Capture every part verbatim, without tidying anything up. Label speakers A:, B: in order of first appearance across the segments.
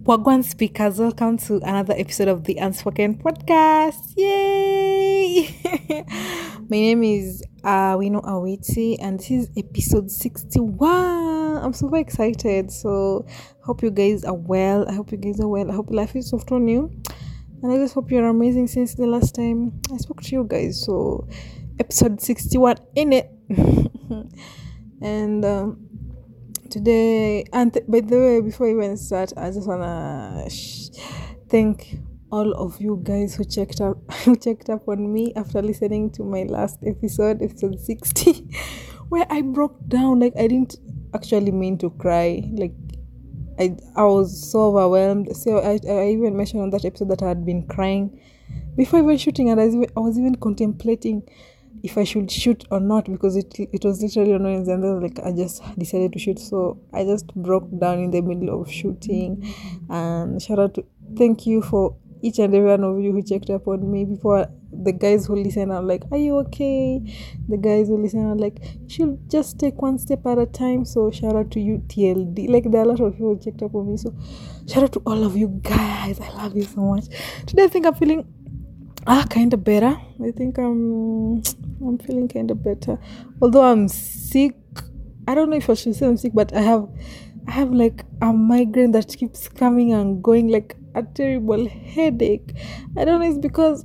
A: Wagwan speakers, welcome to another episode of the Unspoken Podcast. Yay! My name is uh Wino Awiti, and this is episode sixty-one. I'm super excited. So hope you guys are well. I hope you guys are well. I hope life is soft on you. And I just hope you're amazing since the last time I spoke to you guys. So episode sixty-one in it. and um Today, and th- by the way, before we even start, I just wanna sh- thank all of you guys who checked up, who checked up on me after listening to my last episode, episode sixty, where I broke down. Like I didn't actually mean to cry. Like I, I was so overwhelmed. So I, I even mentioned on that episode that I had been crying before even shooting, and I was even, I was even contemplating if I should shoot or not, because it it was literally annoying, and then like I just decided to shoot. So I just broke down in the middle of shooting. And shout out to thank you for each and every one of you who checked up on me. Before, the guys who listen are like, are you okay? The guys who listen are like, you should just take one step at a time. So shout out to you, T L D. Like there are a lot of people who checked up on me, so shout out to all of you guys. I love you so much. Today I think I'm feeling Ah, kind of better. I think I'm I'm feeling kind of better. Although I'm sick. I don't know if I should say I'm sick, but I have I have like a migraine that keeps coming and going, like a terrible headache. I don't know, it's because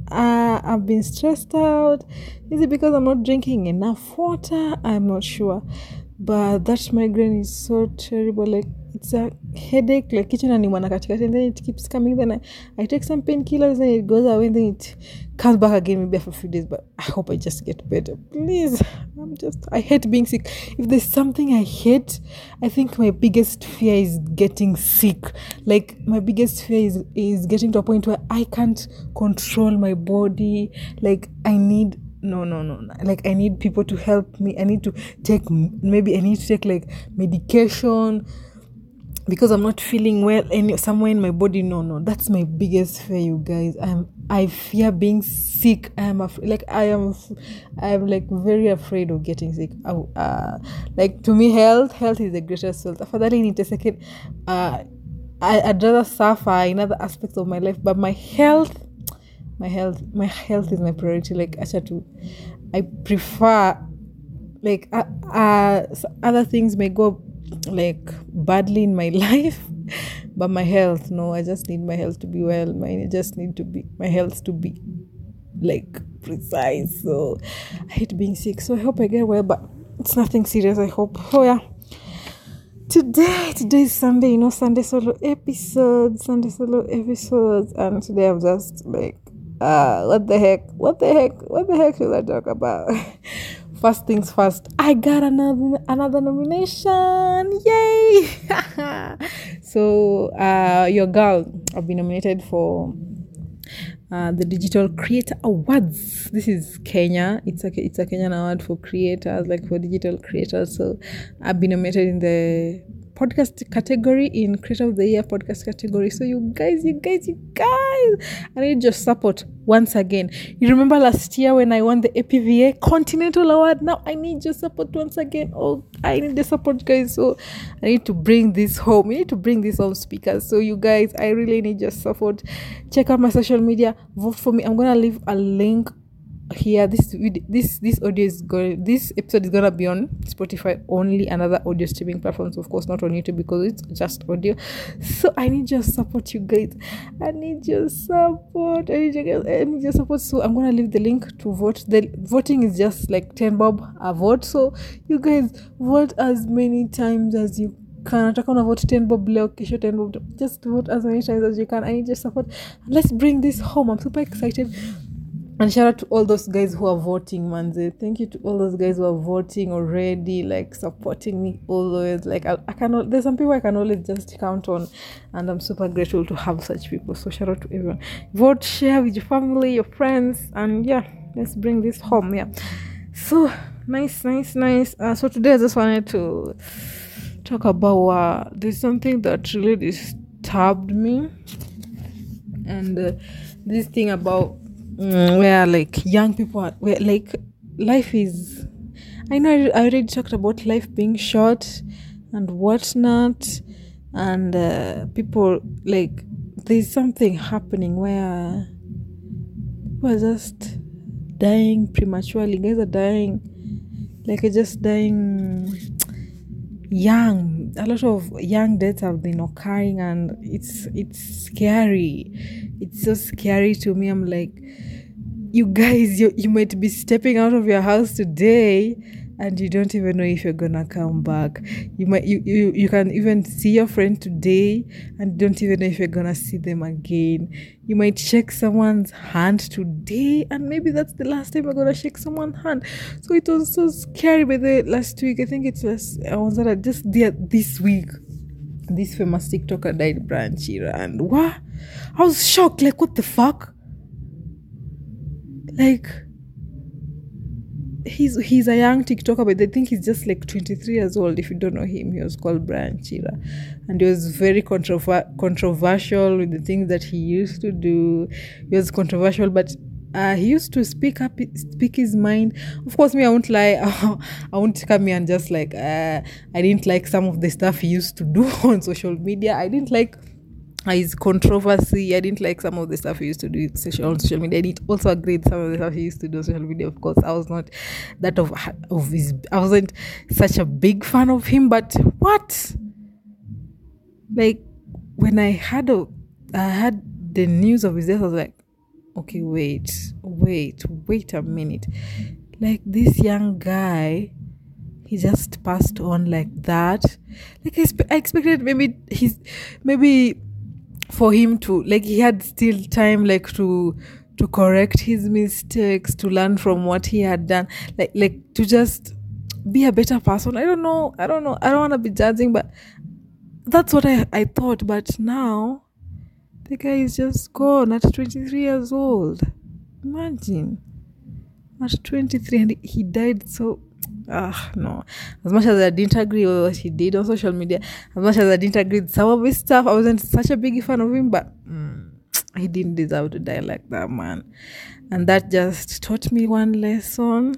A: uh, I've been stressed out. Is it because I'm not drinking enough water? I'm not sure. But that migraine is so terrible. Like it's a headache, like kitchen and and then it keeps coming. Then I, I take some painkillers, and it goes away, and then it comes back again maybe after a few days. But I hope I just get better. Please. I'm just I hate being sick. If there's something I hate, I think my biggest fear is getting sick. Like my biggest fear is, is getting to a point where I can't control my body. Like I need No, no, no, no. Like, I need people to help me. I need to take, maybe I need to take, like, medication because I'm not feeling well any somewhere in my body. No, no. That's my biggest fear, you guys. I'm, I fear being sick. I am, af- like, I am, I am, like, very afraid of getting sick. Uh, like, to me, health, health is the greatest wealth. After that, I need a second. Uh, I, I'd rather suffer in other aspects of my life, but my health, My health, my health is my priority. Like, actually, I prefer, like, uh, uh, other things may go, like, badly in my life, but my health, no, I just need my health to be well. My, I just need to be, my health to be, like, precise. So, I hate being sick. So, I hope I get well, but it's nothing serious, I hope. Oh, yeah. Today, today is Sunday, you know, Sunday solo episodes, Sunday solo episodes, and today I'm just, like, Uh, what the heck? What the heck? What the heck should I talk about? First things first, I got another another nomination! Yay! So, uh, your girl, I've been nominated for uh, the Digital Creator Awards. This is Kenya. It's a it's a Kenyan award for creators, like for digital creators. So, I've been nominated in the podcast category, in Creator of the Year podcast category. So you guys, you guys, you guys, I need your support once again. You remember last year when I won the A P V A Continental Award? Now I need your support once again. Oh, I need the support, guys. So I need to bring this home. We need to bring this home, speakers. So you guys, I really need your support. Check out my social media. Vote for me. I'm gonna leave a link here. This this this audio is going this episode is gonna be on Spotify only, and other audio streaming platforms, of course, not on YouTube because it's just audio. So I need your support, you guys. I need your support. I need your, I need your support. So I'm gonna leave the link to vote. The voting is just like ten bob a vote. So you guys vote as many times as you can. Nataka una vote ten bob leo, kesho ten bob. Just vote as many times as you can. I need your support. Let's bring this home. I'm super excited. And shout out to all those guys who are voting, manze. Thank you to all those guys who are voting already, like supporting me always. Like I, I cannot. There's some people I can always just count on, and I'm super grateful to have such people. So shout out to everyone. Vote, share with your family, your friends, and yeah, let's bring this home. Yeah. So nice, nice, nice. Uh, so today I just wanted to talk about uh, there's something that really disturbed me, and uh, this thing about. Mm, where like young people are, where like life is, I know I already talked about life being short and whatnot, and uh, people, like, there's something happening where people are just dying prematurely. Guys are dying, like, are just dying young. A lot of young deaths have been occurring, and it's it's scary. It's so scary to me. I'm like, you guys, you, you might be stepping out of your house today and you don't even know if you're gonna come back. You might you, you, you can even see your friend today and don't even know if you're gonna see them again. You might shake someone's hand today and maybe that's the last time you're gonna shake someone's hand. So it was so scary. By the last week, I think it was I was at just the, this week, this famous TikToker died, Brian Chira, and what? I was shocked, like, what the fuck? Like, he's he's a young TikToker, but I think he's just like twenty-three years old. If you don't know him, he was called Brian Chira, and he was very controver- controversial with the things that he used to do. He was controversial, but uh, he used to speak up, speak his mind. Of course, me, I won't lie. I won't come here and just like uh, I didn't like some of the stuff he used to do on social media. I didn't like his controversy. I didn't like some of the stuff he used to do on social media. I didn't also agree with some of the stuff he used to do on social media. Of course, I was not that of of his. I wasn't such a big fan of him. But what? Like, when I had a, I had the news of his death, I was like, okay, wait, wait, wait a minute. Like, this young guy, he just passed on like that. Like, I, spe- I expected maybe he's maybe. for him to, like, he had still time, like, to to correct his mistakes, to learn from what he had done, like like to just be a better person. I don't know I don't know I don't want to be judging, but that's what I, I thought. But now the guy is just gone at twenty-three years old. Imagine, at twenty-three, and he died so. Ah, no. As much as I didn't agree with what he did on social media, as much as I didn't agree with some of his stuff, I wasn't such a big fan of him, but mm, he didn't deserve to die like that, man. And that just taught me one lesson.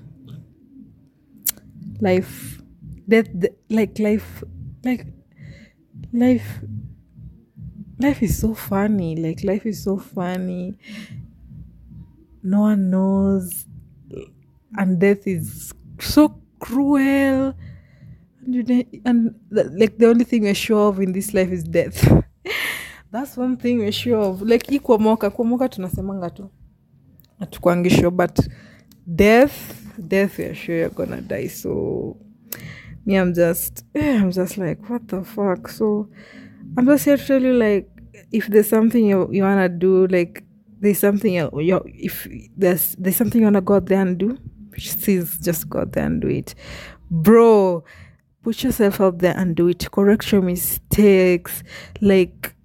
A: Life, death, like life, like life, life is so funny. Like, life is so funny. No one knows. And death is so cruel, and, you know, and the, like, the only thing we're sure of in this life is death. That's one thing we're sure of. Like, hii kuomoka kuomoka tunasemanga tu atukwangi sure, but death death we're sure you're gonna die. So me, I'm just I'm just like, what the fuck. So I'm just here to tell you, like, if there's something you, you wanna do, like, there's something you, you if there's there's something you wanna go out there and do, please just go out there and do it, bro. Put yourself out there and do it. Correct your mistakes. Like,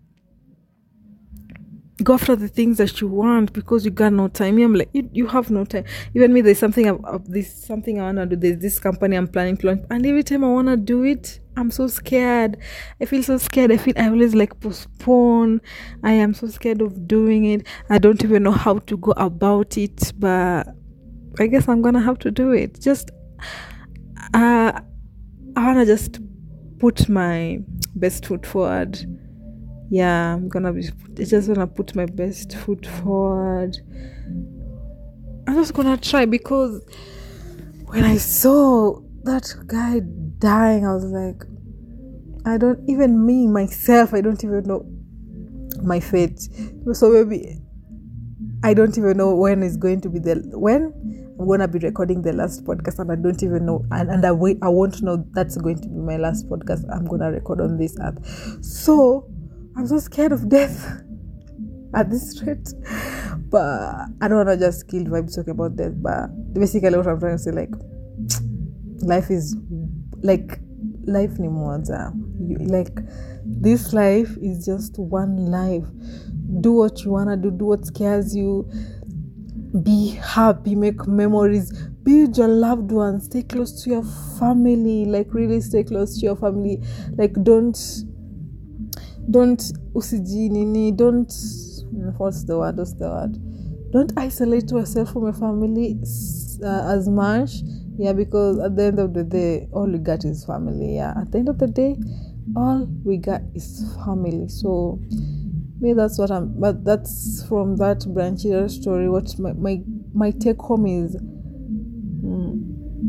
A: go after the things that you want, because you got no time. I'm like, you, you have no time. Even me, there's something of uh, this something I wanna do. There's this company I'm planning to launch, and every time I wanna do it, I'm so scared. I feel so scared. I feel I always like postpone. I am so scared of doing it. I don't even know how to go about it, but I guess I'm gonna have to do it. Just uh I wanna just put my best foot forward. Yeah, I'm gonna be I just wanna put my best foot forward. I'm just gonna try, because when I saw that guy dying, I was like, I don't even me myself I don't even know my fate. So maybe I don't even know when is going to be the when I'm gonna be recording the last podcast, and I don't even know, and, and I wait I won't know that's going to be my last podcast I'm gonna record on this app. So I'm so scared of death at this rate. But I don't wanna just kill vibes talking about death, but basically what I'm trying to say, like, life is like life ni moja. You, like, this life is just one life. Do what you wanna do, do what scares you, be happy, make memories, be with your loved ones, stay close to your family, like, really stay close to your family. Like, don't don't usiji nini don't what's the word what's the word don't isolate yourself from your family uh, as much. Yeah, because at the end of the day, all you got is family. Yeah, at the end of the day, all we got is family. So me, that's what I'm, but that's from that Branchida story. What my, my, my take home is, mm,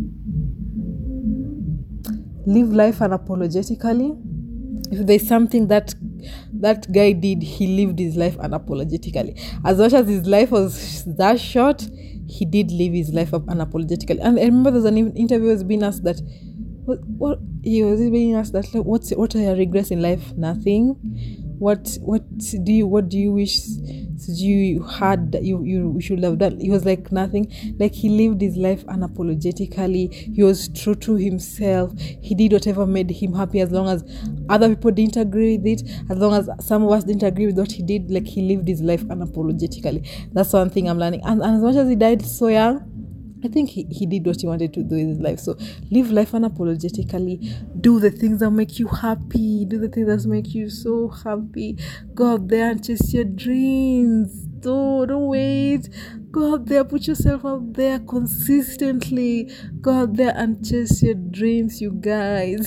A: live life unapologetically. If there's something that that guy did, he lived his life unapologetically. As much as his life was that short, he did live his life up unapologetically. And I remember there's an interview was being asked that what, what he was being asked that like, what's what are your regrets in life? Nothing. What what do you what do you wish you had that you you should have done? He was like nothing. Like he lived his life unapologetically. He was true to himself. He did whatever made him happy, as long as other people didn't agree with it, as long as some of us didn't agree with what he did. Like he lived his life unapologetically. That's one thing I'm learning. And, and as much as he died so young, I think he, he did what he wanted to do in his life. So live life unapologetically. Do the things that make you happy. Do the things that make you so happy. Go out there and chase your dreams. Don't, don't wait. Go out there. Put yourself out there consistently. Go out there and chase your dreams, you guys.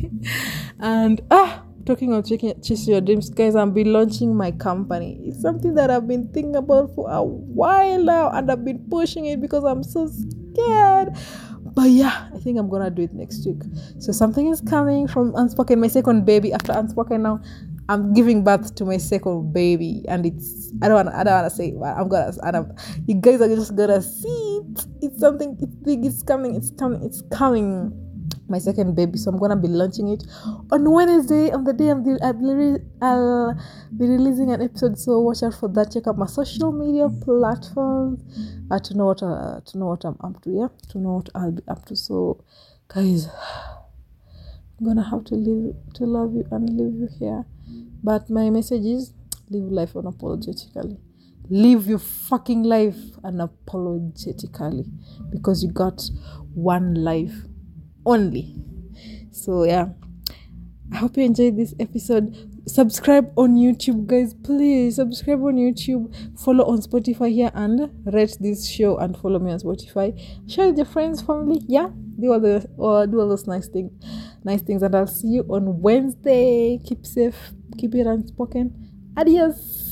A: And ah. Talking of chasing your dreams, guys, I'll be launching my company. It's something that I've been thinking about for a while now, and I've been pushing it because I'm so scared. But yeah, I think I'm gonna do it next week. So something is coming from Unspoken, my second baby. After Unspoken now, I'm giving birth to my second baby, and it's I don't wanna I don't wanna say it, but I'm gonna and I'm, you guys are just gonna see it. It's something. It's big. It's coming. It's coming. It's coming. My second baby, so I'm gonna be launching it on Wednesday, on the day I'm the, I'll, be, I'll be releasing an episode. So watch out for that. Check out my social media platforms uh, to know what uh, to know what I'm up to. Yeah, to know what I'll be up to. So, guys, I'm gonna have to live to love you and leave you here. But my message is: live life unapologetically. Live your fucking life unapologetically, because you got one life only. So yeah, I hope you enjoyed this episode. Subscribe on YouTube, guys. Please subscribe on YouTube. Follow on Spotify here and rate this show and follow me on Spotify. Share with your friends, family. Yeah, do all the or do all those nice things, nice things. And I'll see you on Wednesday. Keep safe. Keep it unspoken. Adios.